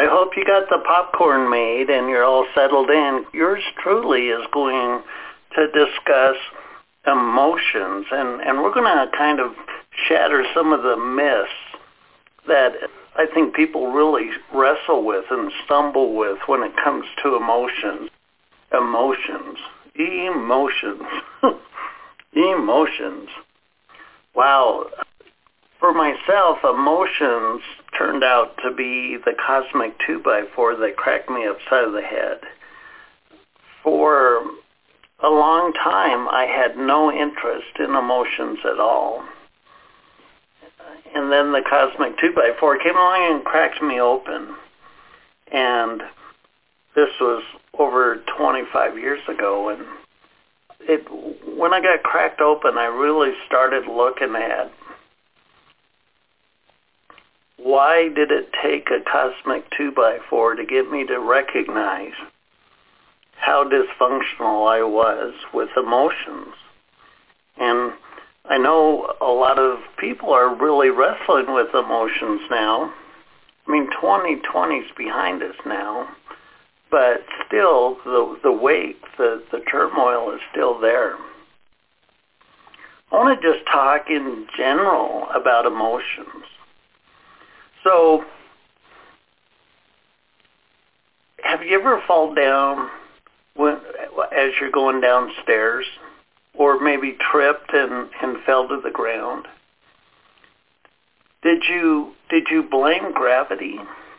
I hope you got the popcorn made and you're all settled in. Yours truly is going to discuss emotions, and we're going to kind of shatter some of the myths that I think people really wrestle with and stumble with when it comes to emotions. Emotions. Emotions. Wow. For myself, emotions turned out to be the cosmic 2x4 that cracked me upside of the head. For a long time, I had no interest in emotions at all. And then the cosmic 2x4 came along and cracked me open. And this was over 25 years ago. And when I got cracked open, I really started looking at why did it take a cosmic 2x4 to get me to recognize how dysfunctional I was with emotions. And I know a lot of people are really wrestling with emotions now. I mean, 2020's behind us now, but still the weight, the turmoil is still there. I want to just talk in general about emotions. So, have you ever fallen down as you're going downstairs, or maybe tripped and fell to the ground? Did you blame gravity?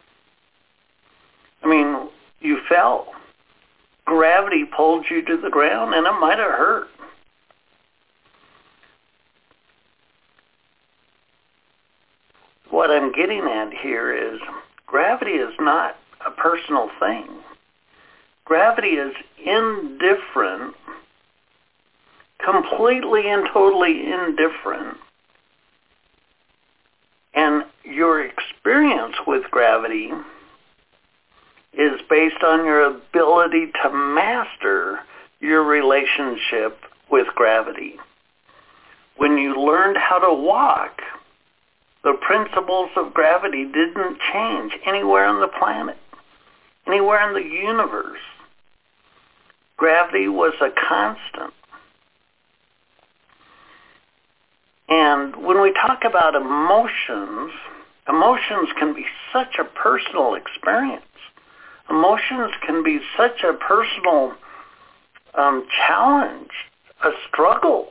I mean, you fell. Gravity pulled you to the ground, and it might have hurt. What I'm getting at here is gravity is not a personal thing. Gravity is indifferent, completely and totally indifferent. And your experience with gravity is based on your ability to master your relationship with gravity. When you learned how to walk, the principles of gravity didn't change anywhere on the planet, anywhere in the universe. Gravity was a constant. And when we talk about emotions, emotions can be such a personal experience. Emotions can be such a personal challenge, a struggle.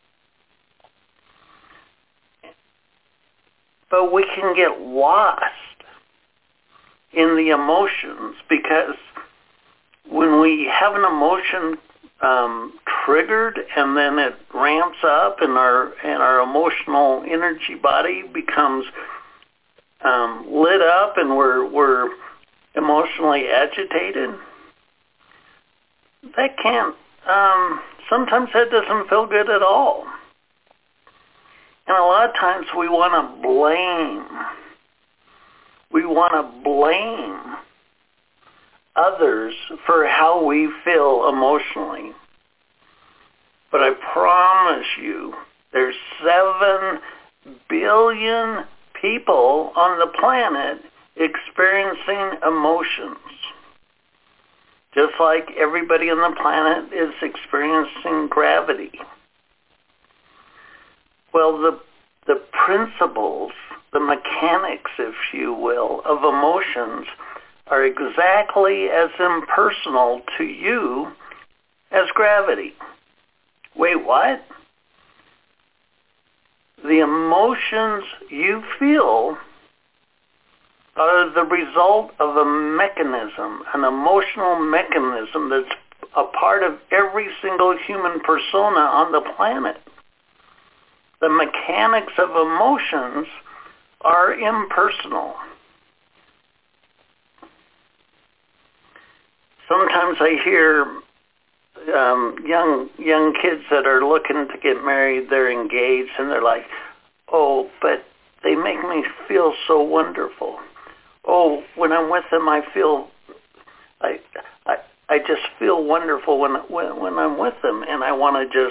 But we can get lost in the emotions because when we have an emotion triggered and then it ramps up and our emotional energy body becomes lit up and we're emotionally agitated, that can't, sometimes that doesn't feel good at all. And a lot of times we want to blame. We want to blame others for how we feel emotionally. But I promise you, there's 7 billion people on the planet experiencing emotions. Just like everybody on the planet is experiencing gravity. Well, the principles, the mechanics, if you will, of emotions are exactly as impersonal to you as gravity. Wait, what? The emotions you feel are the result of a mechanism, an emotional mechanism that's a part of every single human persona on the planet. The mechanics of emotions are impersonal. Sometimes I hear young kids that are looking to get married, they're engaged, and they're like, oh, but they make me feel so wonderful. Oh, when I'm with them, I just feel wonderful when I'm with them, and I want to just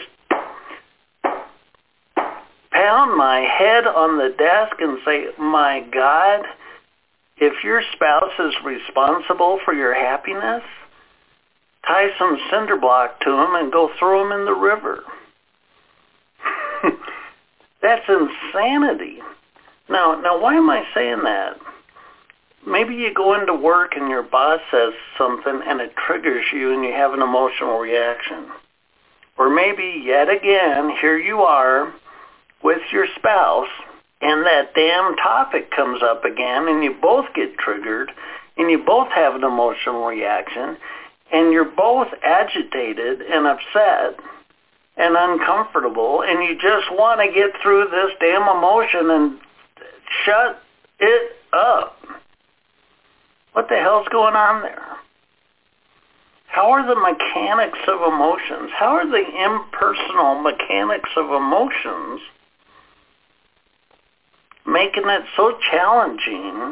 pound my head on the desk and say, my God, If your spouse is responsible for your happiness, tie some cinder block to them and go throw them in the river. That's insanity. Now, why am I saying that? Maybe you go into work and your boss says something and it triggers you and you have an emotional reaction. Or maybe, yet again, here you are with your spouse and that damn topic comes up again and you both get triggered and you both have an emotional reaction and you're both agitated and upset and uncomfortable and you just want to get through this damn emotion and shut it up. What the hell's going on there? How are the mechanics of emotions? How are the impersonal mechanics of emotions making it so challenging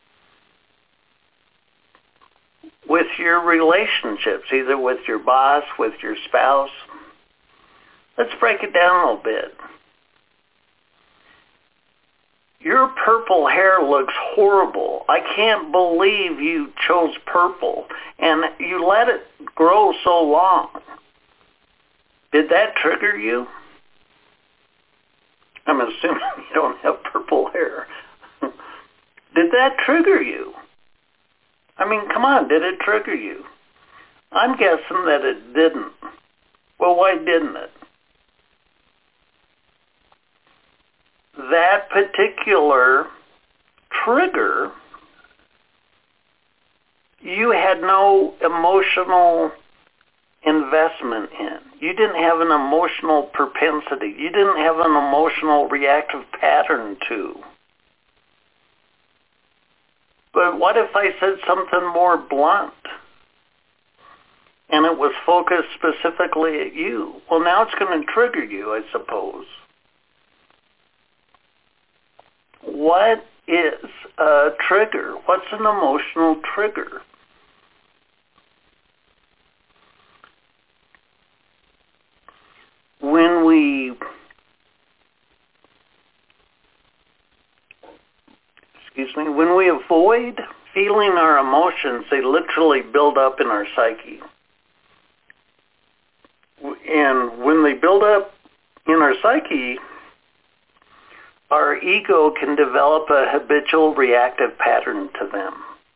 with your relationships, either with your boss, with your spouse? Let's break it down a little bit. Your purple hair looks horrible. I can't believe you chose purple and you let it grow so long. Did that trigger you? I'm assuming you don't have purple hair. Did that trigger you? I mean, come on, did it trigger you? I'm guessing that it didn't. Well, why didn't it? That particular trigger, you had no emotional investment in. You didn't have an emotional propensity. You didn't have an emotional reactive pattern to. But what if I said something more blunt? And it was focused specifically at you. Well, now it's going to trigger you, I suppose. What is a trigger? What's an emotional trigger? When we avoid feeling our emotions, they literally build up in our psyche. And when they build up in our psyche, our ego can develop a habitual reactive pattern to them.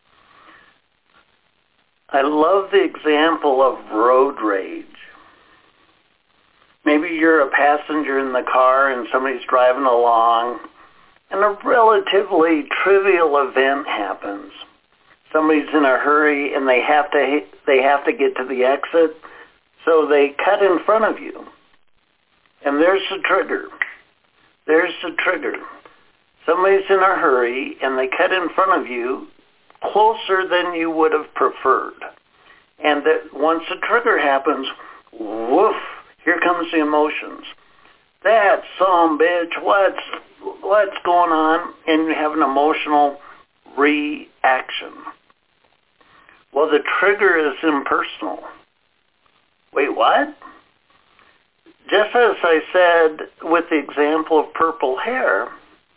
I love the example of road rage. Maybe you're a passenger in the car and somebody's driving along and a relatively trivial event happens. Somebody's in a hurry and they have to get to the exit, so they cut in front of you. And there's the trigger. There's the trigger. Somebody's in a hurry and they cut in front of you closer than you would have preferred. And that once the trigger happens, woof, here comes the emotions. That son bitch, what's going on? And you have an emotional reaction. Well, the trigger is impersonal. Wait, what? Just as I said with the example of purple hair,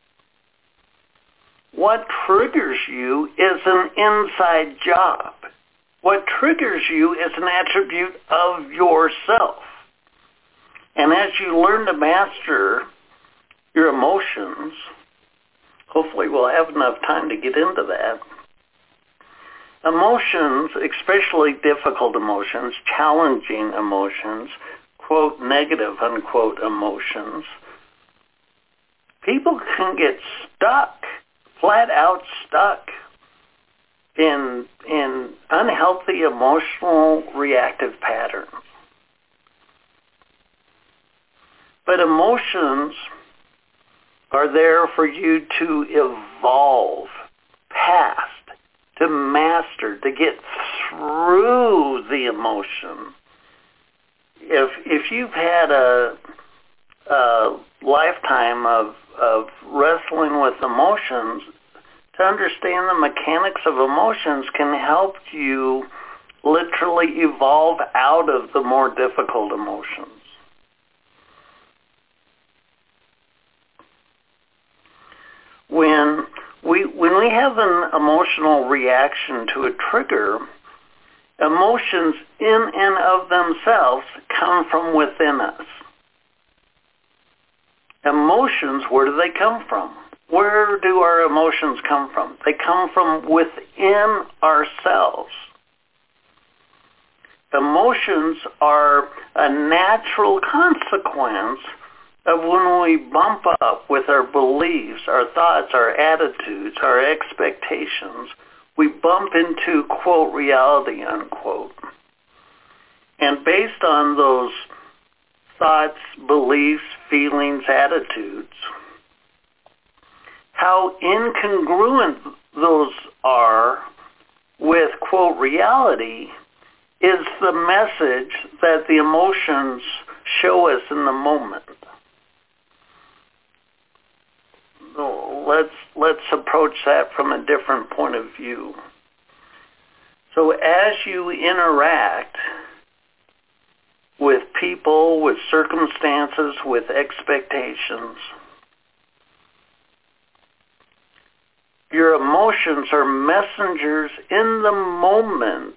what triggers you is an inside job. What triggers you is an attribute of yourself. And as you learn to master your emotions, hopefully we'll have enough time to get into that. Emotions, especially difficult emotions, challenging emotions, quote, negative, unquote, emotions, people can get stuck, flat out stuck in unhealthy emotional reactive patterns. But emotions are there for you to evolve past, to master, to get through the emotion. If you've had a lifetime of wrestling with emotions, to understand the mechanics of emotions can help you literally evolve out of the more difficult emotions. When we have an emotional reaction to a trigger, emotions in and of themselves come from within us. Emotions, where do they come from? Where do our emotions come from? They come from within ourselves. Emotions are a natural consequence of when we bump up with our beliefs, our thoughts, our attitudes, our expectations. We bump into, quote, reality, unquote. And based on those thoughts, beliefs, feelings, attitudes, how incongruent those are with, quote, reality is the message that the emotions show us in the moment. Let's approach that from a different point of view. So as you interact with people, with circumstances, with expectations, your emotions are messengers in the moment.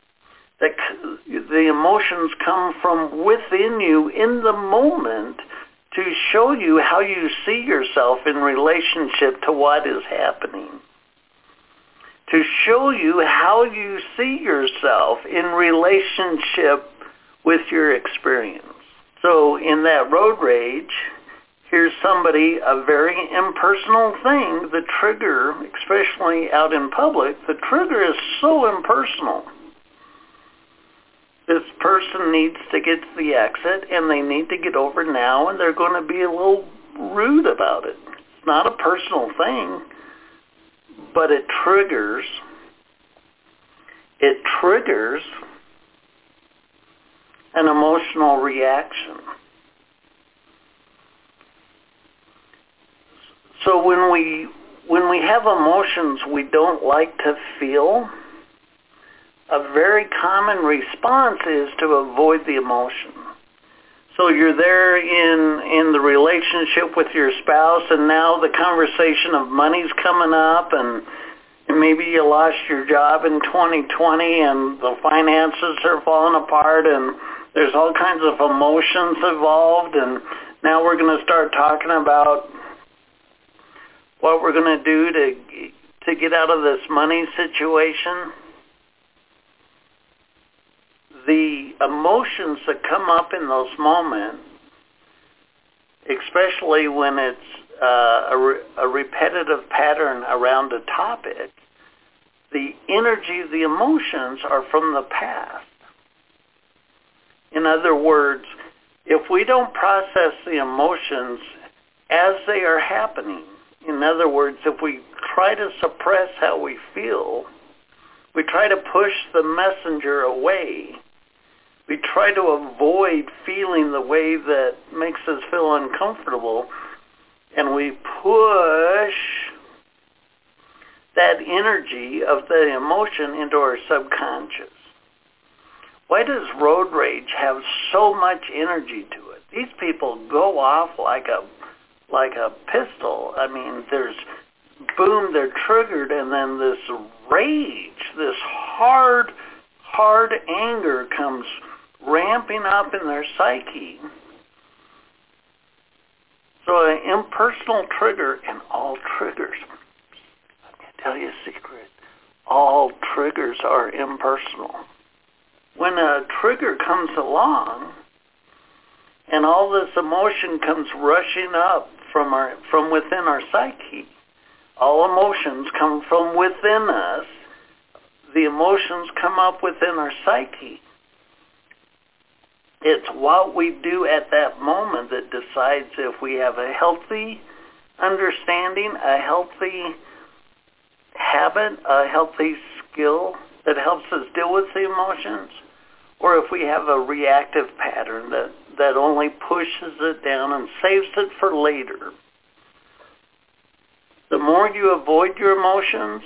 The emotions come from within you in the moment to show you how you see yourself in relationship to what is happening. To show you how you see yourself in relationship with your experience. So in that road rage, here's somebody, a very impersonal thing, the trigger, especially out in public, the trigger is so impersonal. This person needs to get to the exit, and they need to get over now, and they're going to be a little rude about it. It's not a personal thing, but it triggers an emotional reaction. So when we have emotions we don't like to feel, a very common response is to avoid the emotion. So you're there in the relationship with your spouse, and now the conversation of money's coming up, and maybe you lost your job in 2020 and the finances are falling apart, and there's all kinds of emotions involved, and now we're going to start talking about what we're going to do to get out of this money situation. The emotions that come up in those moments, especially when it's a repetitive pattern around a topic, the energy of the emotions are from the past. In other words, if we don't process the emotions as they are happening, in other words, if we try to suppress how we feel, we try to push the messenger away, we try to avoid feeling the way that makes us feel uncomfortable, and we push that energy of the emotion into our subconscious. Why does road rage have so much energy to it? These people go off like a pistol. I mean, there's boom, they're triggered, and then this rage, this hard anger comes ramping up in their psyche. So an impersonal trigger, and all triggers, let me tell you a secret, all triggers are impersonal. When a trigger comes along and all this emotion comes rushing up from within our psyche, all emotions come from within us. The emotions come up within our psyche. It's what we do at that moment that decides if we have a healthy understanding, a healthy habit, a healthy skill that helps us deal with the emotions, or if we have a reactive pattern that only pushes it down and saves it for later. The more you avoid your emotions,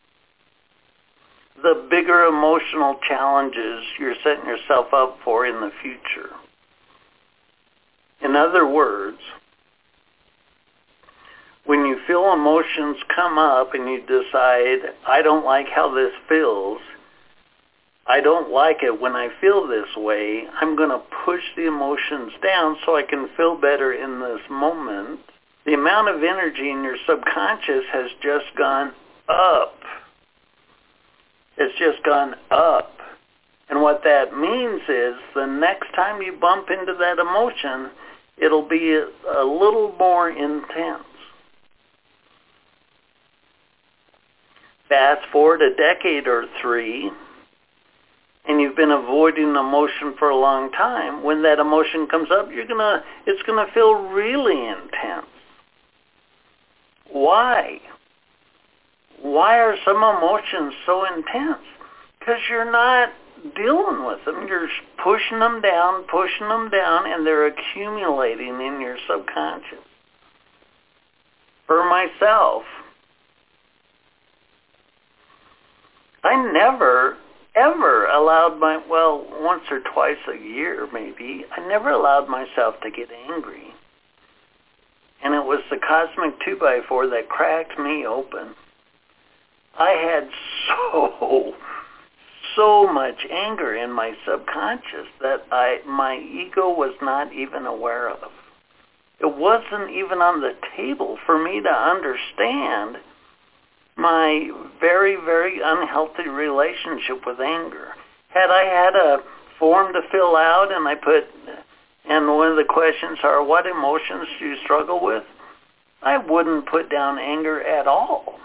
the bigger emotional challenges you're setting yourself up for in the future. In other words, When you feel emotions come up and you decide, I don't like how this feels, I don't like it when I feel this way, I'm going to push the emotions down so I can feel better in this moment, the amount of energy in your subconscious has just gone up. It's just gone up. And what that means is the next time you bump into that emotion, it'll be a little more intense. Fast forward a decade or three, and you've been avoiding emotion for a long time. When that emotion comes up, it's gonna feel really intense. Why? Why are some emotions so intense? Because you're not dealing with them. You're pushing them down, and they're accumulating in your subconscious. For myself, I never, ever allowed once or twice a year maybe, I never allowed myself to get angry. And it was the cosmic 2x4 that cracked me open. I had so much anger in my subconscious that my ego was not even aware of. It wasn't even on the table for me to understand my very, very unhealthy relationship with anger. Had I had a form to fill out and one of the questions are, what emotions do you struggle with? I wouldn't put down anger at all.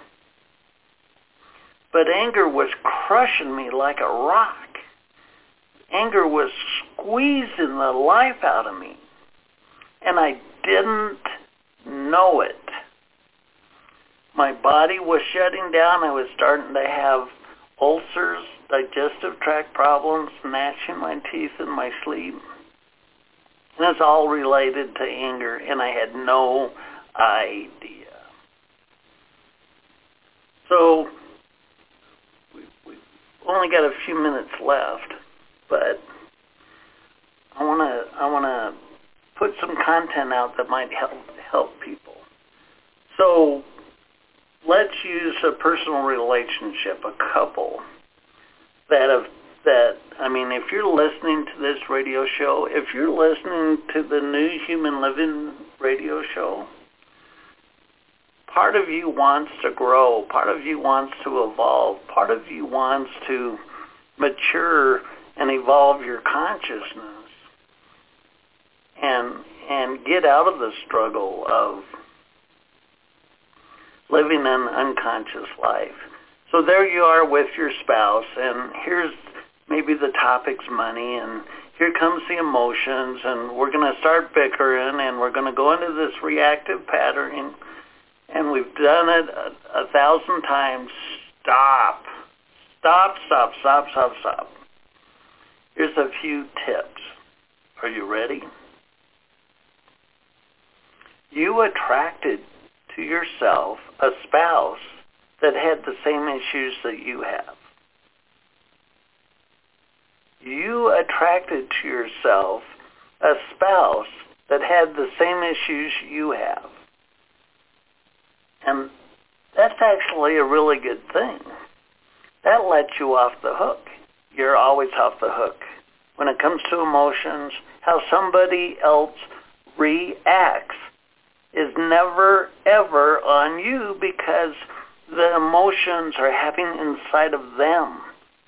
But anger was crushing me like a rock. Anger was squeezing the life out of me. And I didn't know it. My body was shutting down. I was starting to have ulcers, digestive tract problems, gnashing my teeth in my sleep. And it's all related to anger, and I had no idea. So, we've only got a few minutes left, but I want to put some content out that might help people. So, let's use a personal relationship, a couple if you're listening to this radio show, if you're listening to the New Human Living radio show, part of you wants to grow, part of you wants to evolve, part of you wants to mature and evolve your consciousness and get out of the struggle of living an unconscious life. So there you are with your spouse, and here's maybe the topic's money, and here comes the emotions, and we're going to start bickering, and we're going to go into this reactive pattern, and we've done it 1,000 times. Stop. Here's a few tips. Are you ready? You attracted to yourself a spouse that had the same issues that you have. You attracted to yourself a spouse that had the same issues you have. And that's actually a really good thing. That lets you off the hook. You're always off the hook. When it comes to emotions, how somebody else reacts is never, ever on you, because the emotions are happening inside of them.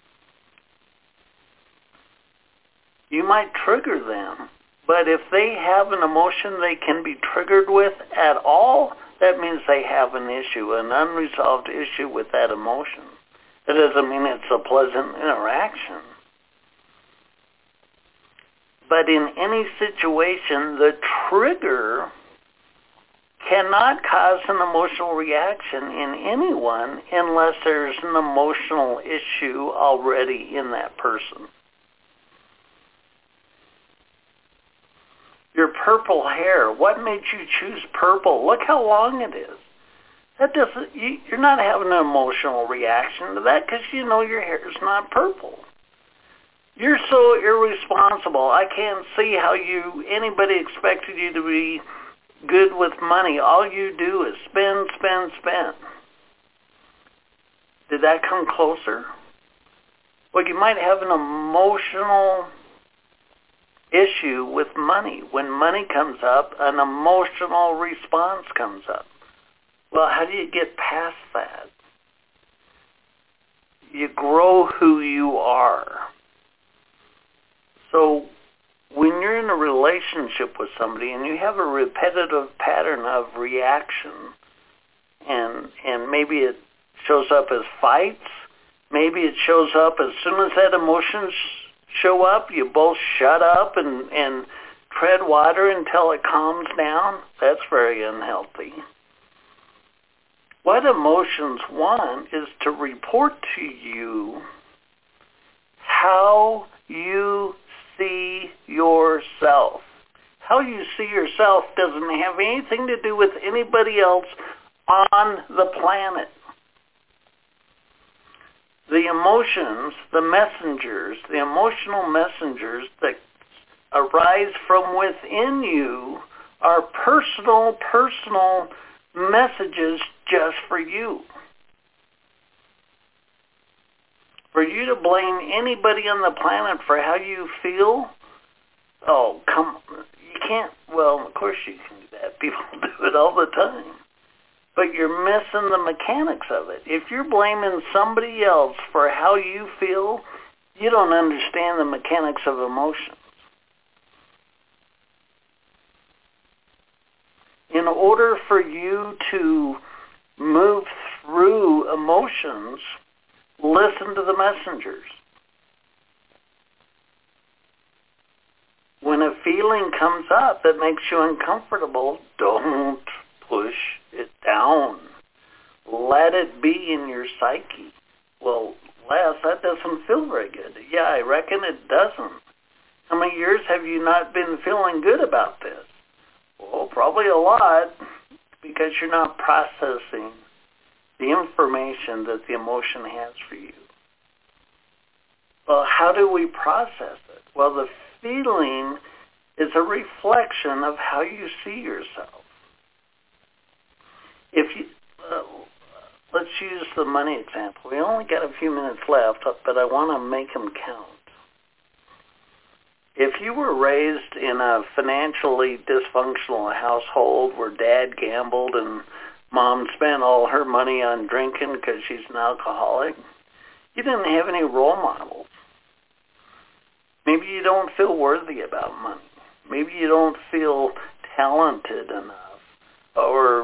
You might trigger them, but if they have an emotion they can be triggered with at all, that means they have an issue, an unresolved issue with that emotion. That doesn't mean it's a pleasant interaction. But in any situation, the trigger cannot cause an emotional reaction in anyone unless there's an emotional issue already in that person. Your purple hair, what made you choose purple? Look how long it is. You're not having an emotional reaction to that because you know your hair is not purple. You're so irresponsible. I can't see how anybody expected you to be good with money, all you do is spend, spend, spend. Did that come closer? Well, you might have an emotional issue with money. When money comes up, an emotional response comes up. Well, how do you get past that? You grow who you are. So when you're in a relationship with somebody and you have a repetitive pattern of reaction, and maybe it shows up as fights, maybe it shows up as soon as that emotion show up, you both shut up and tread water until it calms down. That's very unhealthy. What emotions want is to report to you how you see yourself. How you see yourself doesn't have anything to do with anybody else on the planet. The emotions, the messengers, the emotional messengers that arise from within you are personal messages just for you. For you to blame anybody on the planet for how you feel, oh, come on. You can't, well, of course you can do that. People do it all the time. But you're missing the mechanics of it. If you're blaming somebody else for how you feel, you don't understand the mechanics of emotions. In order for you to move through emotions, listen to the messengers. When a feeling comes up that makes you uncomfortable, don't push it down. Let it be in your psyche. Well, Les, that doesn't feel very good. Yeah, I reckon it doesn't. How many years have you not been feeling good about this? Well, probably a lot, because you're not processing the information that the emotion has for you. Well, how do we process it? Well, the feeling is a reflection of how you see yourself. If you, let's use the money example. We only got a few minutes left, but I want to make them count. If you were raised in a financially dysfunctional household where dad gambled and mom spent all her money on drinking because she's an alcoholic, you didn't have any role models. Maybe you don't feel worthy about money. Maybe you don't feel talented enough, or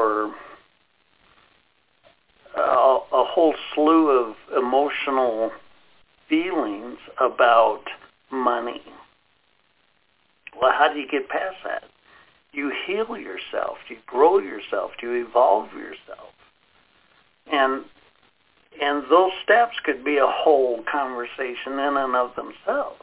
a whole slew of emotional feelings about money. Well, how do you get past that? You heal yourself, you grow yourself, you evolve yourself. And those steps could be a whole conversation in and of themselves.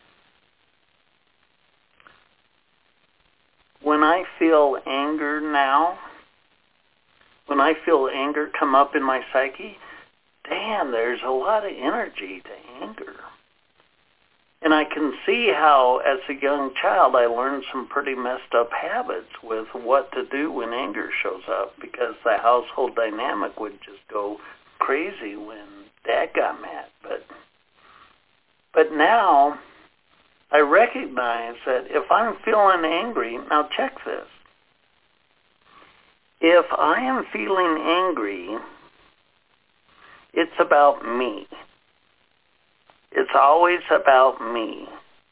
When I feel anger now, when I feel anger come up in my psyche, damn, there's a lot of energy to anger. And I can see how, as a young child, I learned some pretty messed up habits with what to do when anger shows up, because the household dynamic would just go crazy when Dad got mad. But now I recognize that if I'm feeling angry, now check this. If I am feeling angry, it's about me. It's always about me.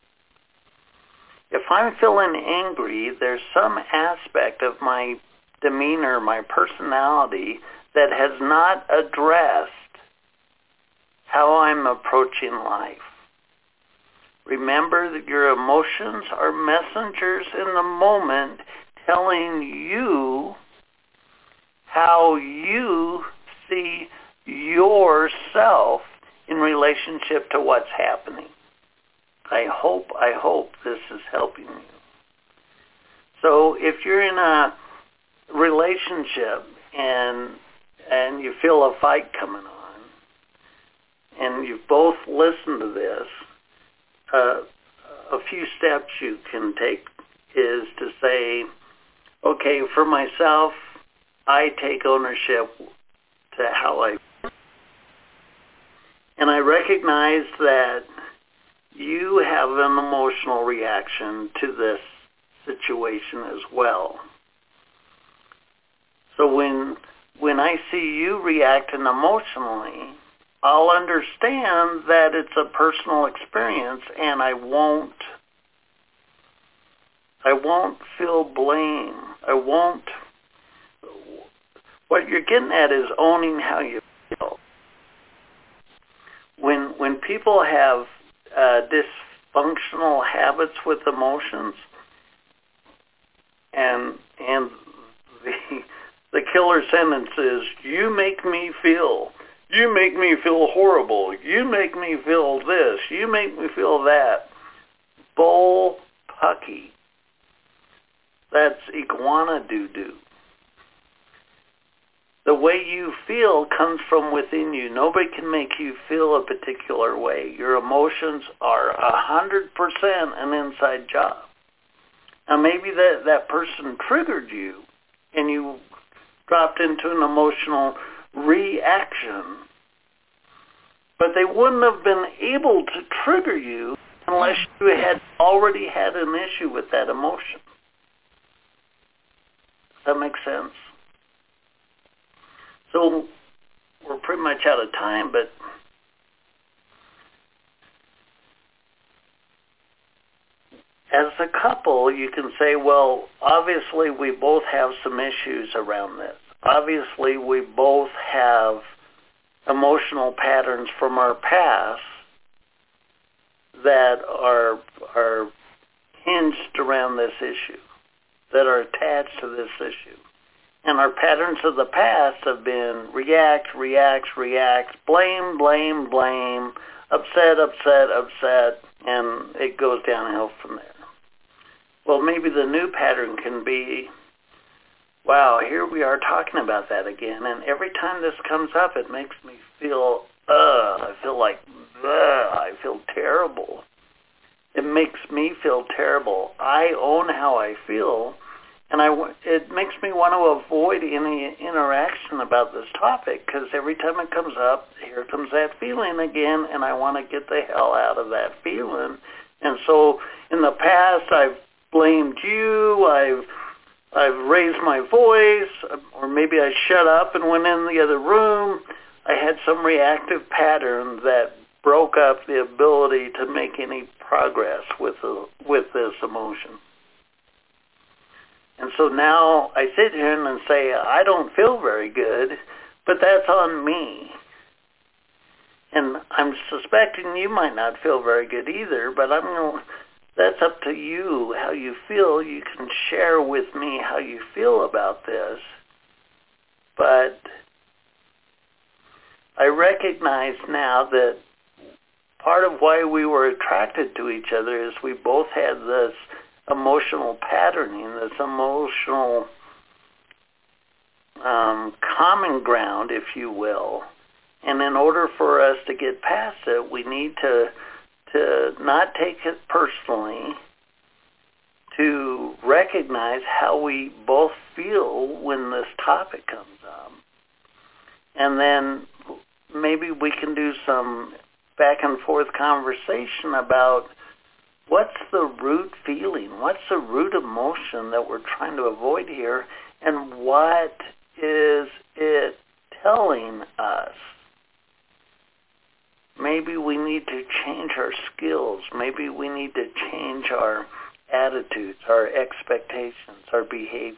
If I'm feeling angry, there's some aspect of my demeanor, my personality, that has not addressed how I'm approaching life. Remember that your emotions are messengers in the moment telling you how you see yourself in relationship to what's happening. I hope this is helping you. So if you're in a relationship and you feel a fight coming on, and you've both listened to this, a few steps you can take is to say, Okay, for myself, I take ownership to how I feel. And I recognize that you have an emotional reaction to this situation as well. So when I see you reacting emotionally, I'll understand that it's a personal experience, and I won't feel blame. What you're getting at is owning how you feel. When people have dysfunctional habits with emotions, and the killer sentence is, you make me feel horrible, you make me feel this, you make me feel that. Bull pucky. That's iguana doo-doo. The way you feel comes from within you. Nobody can make you feel a particular way. Your emotions are 100% an inside job. Now maybe that person triggered you and you dropped into an emotional reaction, but they wouldn't have been able to trigger you unless you had already had an issue with that emotion. Does that make sense? So we're pretty much out of time, but as a couple, you can say, well, obviously we both have some issues around this. Obviously we both have emotional patterns from our past that are hinged around this issue, that are attached to this issue. And our patterns of the past have been react, blame, upset, and it goes downhill from there. Well, maybe the new pattern can be, wow, here we are talking about that again, and every time this comes up, it makes me feel, I feel terrible. It makes me feel terrible. I own how I feel, and it makes me want to avoid any interaction about this topic, because every time it comes up, here comes that feeling again, and I want to get the hell out of that feeling. And so in the past, I've blamed you, I've raised my voice, or maybe I shut up and went in the other room. I had some reactive pattern that broke up the ability to make any progress with this emotion. And so now I sit here and say, I don't feel very good, but that's on me. And I'm suspecting you might not feel very good either, but that's up to you, how you feel. You can share with me how you feel about this. But I recognize now that part of why we were attracted to each other is we both had this emotional patterning, this emotional common ground, if you will. And in order for us to get past it, we need to not take it personally, to recognize how we both feel when this topic comes up. And then maybe we can do some back and forth conversation about what's the root feeling, what's the root emotion that we're trying to avoid here, and what is it telling us? Maybe we need to change our skills. Maybe we need to change our attitudes, our expectations, our behaviors.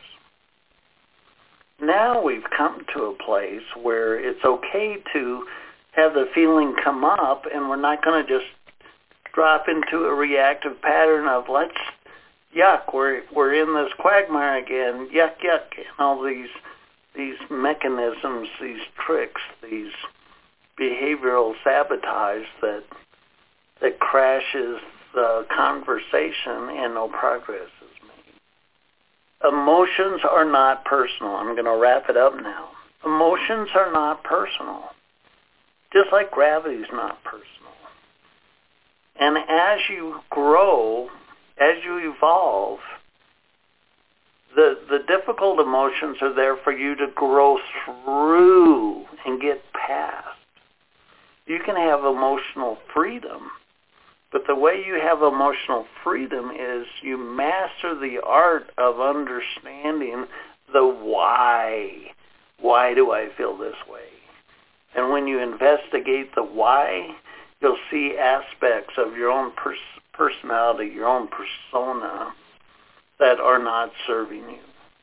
Now we've come to a place where it's okay to have the feeling come up, and we're not going to just drop into a reactive pattern of yuck, we're in this quagmire again, yuck, and all these mechanisms, these tricks, these behavioral sabotage that crashes the conversation and no progress is made. Emotions are not personal. I'm going to wrap it up now. Emotions are not personal. Just like gravity is not personal. And as you grow, as you evolve, The difficult emotions are there for you to grow through and get past. You can have emotional freedom, but the way you have emotional freedom is you master the art of understanding the why. Why do I feel this way? And when you investigate the why, you'll see aspects of your own personality, your own persona, that are not serving you,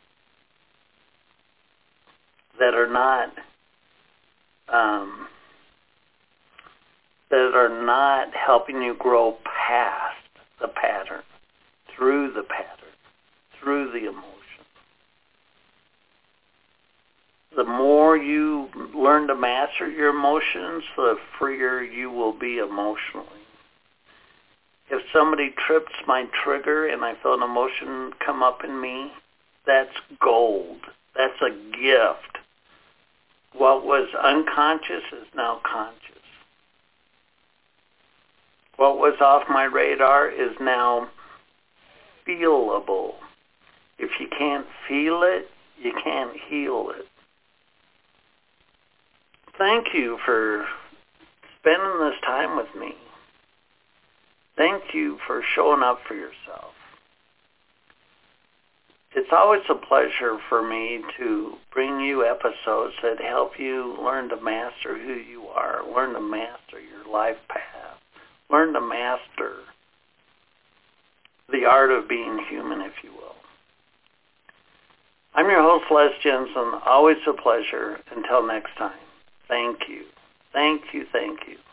that are not helping you grow past the pattern, through the emotion. The more you learn to master your emotions, the freer you will be emotionally. If somebody trips my trigger and I feel an emotion come up in me, that's gold. That's a gift. What was unconscious is now conscious. What was off my radar is now feelable. If you can't feel it, you can't heal it. Thank you for spending this time with me. Thank you for showing up for yourself. It's always a pleasure for me to bring you episodes that help you learn to master who you are, learn to master your life path, learn to master the art of being human, if you will. I'm your host, Les Jensen. Always a pleasure. Until next time. Thank you. Thank you. Thank you.